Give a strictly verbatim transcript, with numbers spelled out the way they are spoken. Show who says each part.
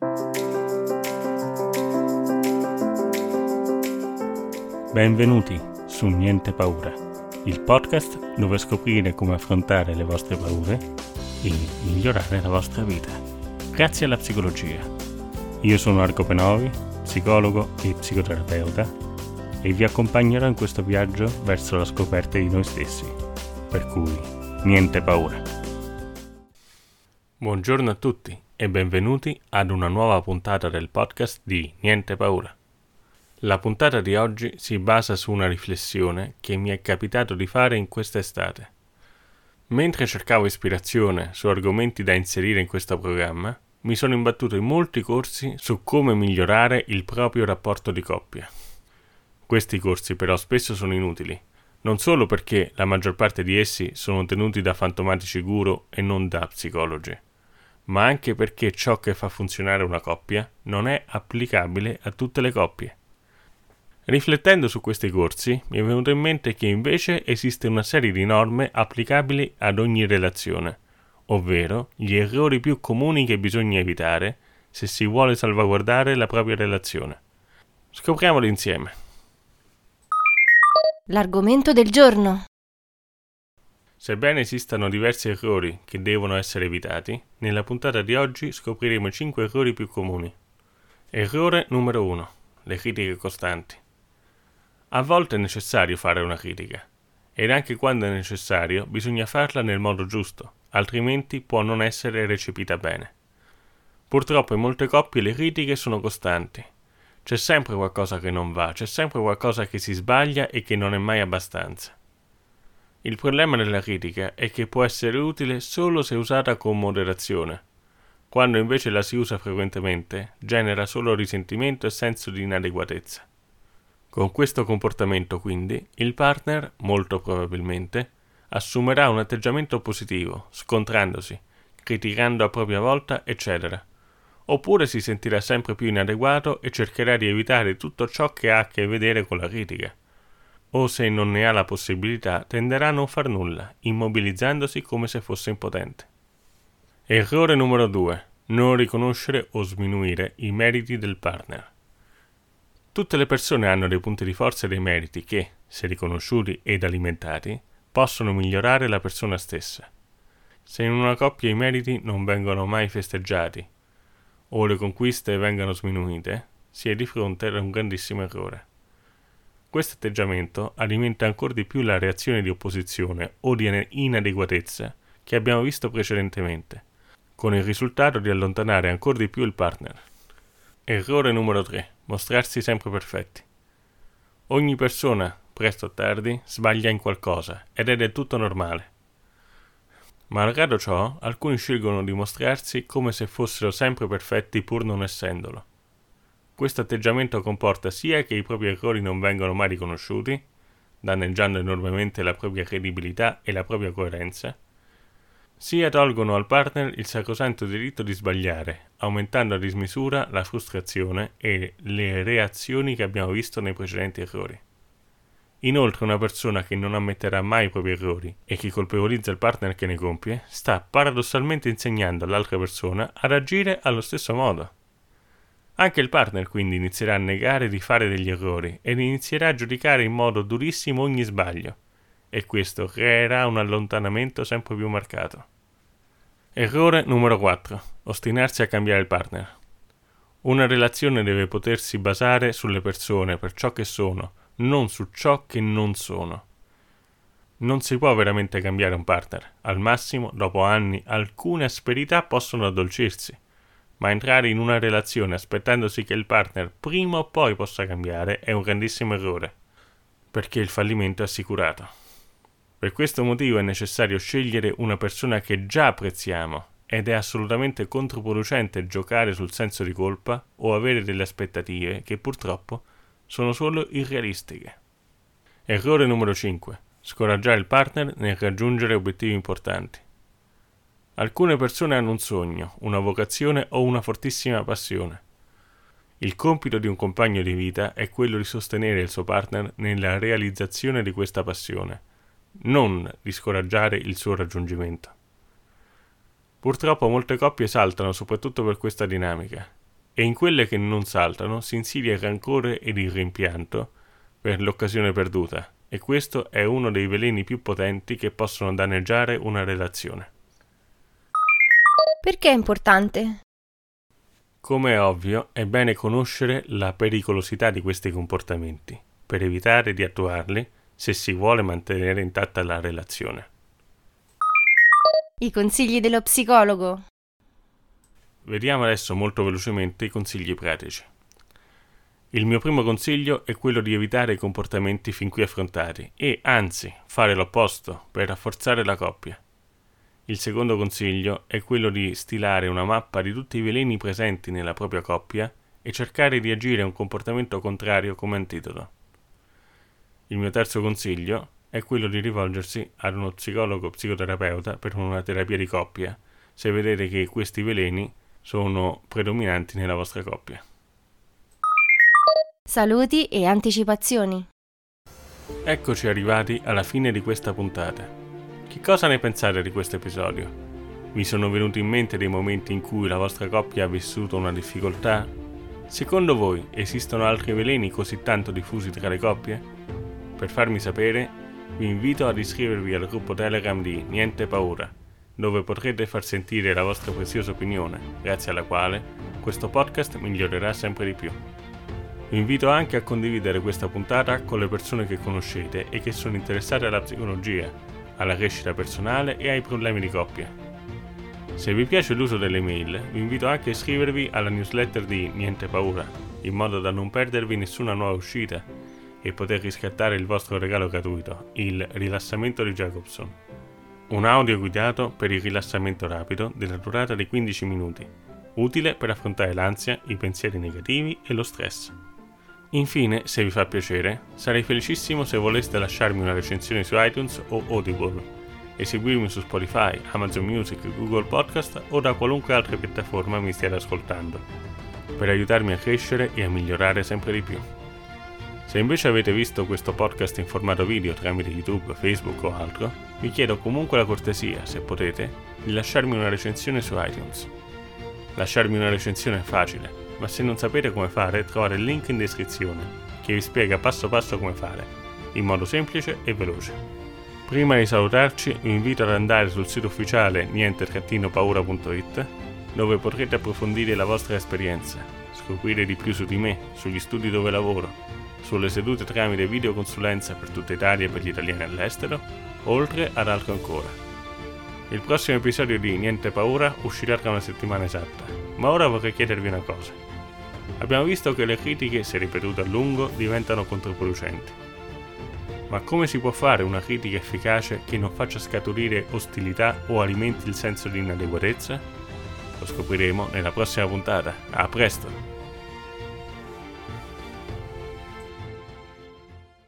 Speaker 1: Benvenuti su Niente Paura, il podcast dove scoprire come affrontare le vostre paure e migliorare la vostra vita, grazie alla psicologia. Io sono Argo Penovi, psicologo e psicoterapeuta, e vi accompagnerò in questo viaggio verso la scoperta di noi stessi, per cui niente paura. Buongiorno a tutti e benvenuti ad una nuova puntata del podcast di Niente Paura. La puntata di oggi si basa su una riflessione che mi è capitato di fare in quest'estate. Mentre cercavo ispirazione su argomenti da inserire in questo programma, mi sono imbattuto in molti corsi su come migliorare il proprio rapporto di coppia. Questi corsi però spesso sono inutili, non solo perché la maggior parte di essi sono tenuti da fantomatici guru e non da psicologi, ma anche perché ciò che fa funzionare una coppia non è applicabile a tutte le coppie. Riflettendo su questi corsi, mi è venuto in mente che invece esiste una serie di norme applicabili ad ogni relazione, ovvero gli errori più comuni che bisogna evitare se si vuole salvaguardare la propria relazione. Scopriamoli insieme.
Speaker 2: L'argomento del giorno.
Speaker 1: Sebbene esistano diversi errori che devono essere evitati, nella puntata di oggi scopriremo i cinque errori più comuni. Errore numero uno. Le critiche costanti. A volte è necessario fare una critica, ed anche quando è necessario bisogna farla nel modo giusto, altrimenti può non essere recepita bene. Purtroppo in molte coppie le critiche sono costanti. C'è sempre qualcosa che non va, c'è sempre qualcosa che si sbaglia e che non è mai abbastanza. Il problema della critica è che può essere utile solo se usata con moderazione. Quando invece la si usa frequentemente, genera solo risentimento e senso di inadeguatezza. Con questo comportamento, quindi, il partner, molto probabilmente, assumerà un atteggiamento positivo, scontrandosi, criticando a propria volta, eccetera. Oppure si sentirà sempre più inadeguato e cercherà di evitare tutto ciò che ha a che vedere con la critica. O se non ne ha la possibilità, tenderà a non far nulla, immobilizzandosi come se fosse impotente. Errore numero due. Non riconoscere o sminuire i meriti del partner. Tutte le persone hanno dei punti di forza e dei meriti che, se riconosciuti ed alimentati, possono migliorare la persona stessa. Se in una coppia i meriti non vengono mai festeggiati o le conquiste vengono sminuite, si è di fronte ad un grandissimo errore. Questo atteggiamento alimenta ancora di più la reazione di opposizione o di inadeguatezza che abbiamo visto precedentemente, con il risultato di allontanare ancora di più il partner. Errore numero tre. Mostrarsi sempre perfetti. Ogni persona, presto o tardi, sbaglia in qualcosa ed è del tutto normale. Malgrado ciò, alcuni scelgono di mostrarsi come se fossero sempre perfetti pur non essendolo. Questo atteggiamento comporta sia che i propri errori non vengono mai riconosciuti, danneggiando enormemente la propria credibilità e la propria coerenza, sia tolgono al partner il sacrosanto diritto di sbagliare, aumentando a dismisura la frustrazione e le reazioni che abbiamo visto nei precedenti errori. Inoltre una persona che non ammetterà mai i propri errori e che colpevolizza il partner che ne compie, sta paradossalmente insegnando all'altra persona ad agire allo stesso modo. Anche il partner quindi inizierà a negare di fare degli errori ed inizierà a giudicare in modo durissimo ogni sbaglio, e questo creerà un allontanamento sempre più marcato. Errore numero quattro. Ostinarsi a cambiare il partner. Una relazione deve potersi basare sulle persone per ciò che sono, non su ciò che non sono. Non si può veramente cambiare un partner. Al massimo, dopo anni, alcune asperità possono addolcirsi, ma entrare in una relazione aspettandosi che il partner prima o poi possa cambiare è un grandissimo errore, perché il fallimento è assicurato. Per questo motivo è necessario scegliere una persona che già apprezziamo ed è assolutamente controproducente giocare sul senso di colpa o avere delle aspettative che purtroppo sono solo irrealistiche. Errore numero cinque. Scoraggiare il partner nel raggiungere obiettivi importanti. Alcune persone hanno un sogno, una vocazione o una fortissima passione. Il compito di un compagno di vita è quello di sostenere il suo partner nella realizzazione di questa passione, non di scoraggiare il suo raggiungimento. Purtroppo molte coppie saltano soprattutto per questa dinamica. e in quelle che non saltano si insidia il rancore ed il rimpianto per l'occasione perduta, e questo è uno dei veleni più potenti che possono danneggiare una relazione.
Speaker 2: Perché è importante?
Speaker 1: Come è ovvio, è bene conoscere la pericolosità di questi comportamenti, per evitare di attuarli se si vuole mantenere intatta la relazione.
Speaker 2: I consigli dello psicologo.
Speaker 1: Vediamo adesso molto velocemente i consigli pratici. Il mio primo consiglio è quello di evitare i comportamenti fin qui affrontati e, anzi, fare l'opposto per rafforzare la coppia. Il secondo consiglio è quello di stilare una mappa di tutti i veleni presenti nella propria coppia e cercare di agire a un comportamento contrario come antidoto. Il mio terzo consiglio è quello di rivolgersi ad uno psicologo o psicoterapeuta per una terapia di coppia, se vedete che questi veleni sono predominanti nella vostra coppia.
Speaker 2: Saluti e anticipazioni.
Speaker 1: Eccoci arrivati alla fine di questa puntata. Che cosa ne pensate di questo episodio? Vi sono venuti in mente dei momenti in cui la vostra coppia ha vissuto una difficoltà? Secondo voi esistono altri veleni così tanto diffusi tra le coppie? Per farmi sapere, vi invito ad iscrivervi al gruppo Telegram di Niente Paura, dove potrete far sentire la vostra preziosa opinione, grazie alla quale questo podcast migliorerà sempre di più. Vi invito anche a condividere questa puntata con le persone che conoscete e che sono interessate alla psicologia, alla crescita personale e ai problemi di coppia. Se vi piace l'uso delle mail, vi invito anche a iscrivervi alla newsletter di Niente Paura, in modo da non perdervi nessuna nuova uscita e poter riscattare il vostro regalo gratuito, il rilassamento di Jacobson. Un audio guidato per il rilassamento rapido della durata di quindici minuti, utile per affrontare l'ansia, i pensieri negativi e lo stress. Infine, se vi fa piacere, sarei felicissimo se voleste lasciarmi una recensione su iTunes o Audible e seguirmi su Spotify, Amazon Music, Google Podcast o da qualunque altra piattaforma mi stiate ascoltando, per aiutarmi a crescere e a migliorare sempre di più. Se invece avete visto questo podcast in formato video tramite YouTube, Facebook o altro, vi chiedo comunque la cortesia, se potete, di lasciarmi una recensione su iTunes. Lasciarmi una recensione è facile, ma se non sapete come fare, trovate il link in descrizione, che vi spiega passo passo come fare, in modo semplice e veloce. Prima di salutarci, vi invito ad andare sul sito ufficiale niente paura punto it, dove potrete approfondire la vostra esperienza, scoprire di più su di me, sugli studi dove lavoro, sulle sedute tramite videoconsulenza per tutta Italia e per gli italiani all'estero, oltre ad altro ancora. Il prossimo episodio di Niente Paura uscirà tra una settimana esatta, ma ora vorrei chiedervi una cosa. Abbiamo visto che le critiche, se ripetute a lungo, diventano controproducenti. Ma come si può fare una critica efficace che non faccia scaturire ostilità o alimenti il senso di inadeguatezza? Lo scopriremo nella prossima puntata. A presto!